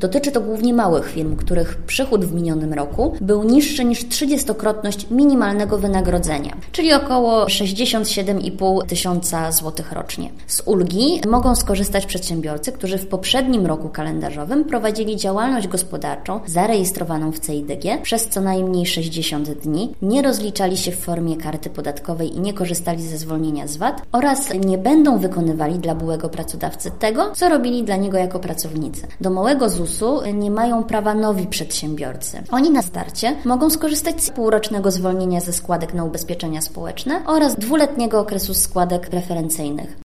Dotyczy to głównie małych firm, których przychód w minionym roku był niższy niż 30-krotność minimalnego wynagrodzenia, czyli około 67,5 tysiąca złotych rocznie. Z ulgi mogą skorzystać przedsiębiorcy, którzy w poprzednim roku kalendarzowym prowadzili działalność gospodarczą zarejestrowaną w CEIDG przez co najmniej 60 dni, nie rozliczali się w formie karty podatkowej i nie korzystali ze zwolnienia z VAT oraz nie będą wykonywali dla byłego pracodawcy tego, co robili dla niego jako pracownicy. Do małego ZUS-u nie mają prawa nowi przedsiębiorcy. Oni na starcie mogą skorzystać z półrocznego zwolnienia ze składek na ubezpieczenia społeczne oraz 2-letniego okresu składek preferencyjnych.